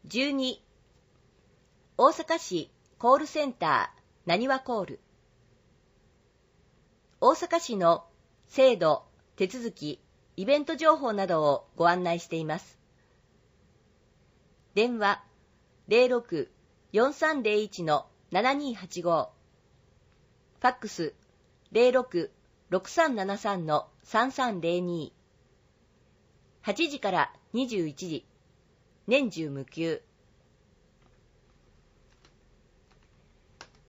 12、大阪市コールセンターなにわコール。大阪市の制度、手続き、イベント情報などをご案内しています。電話06-4301-7285、ファックス06-6373-3302、8時から21時、年中無休。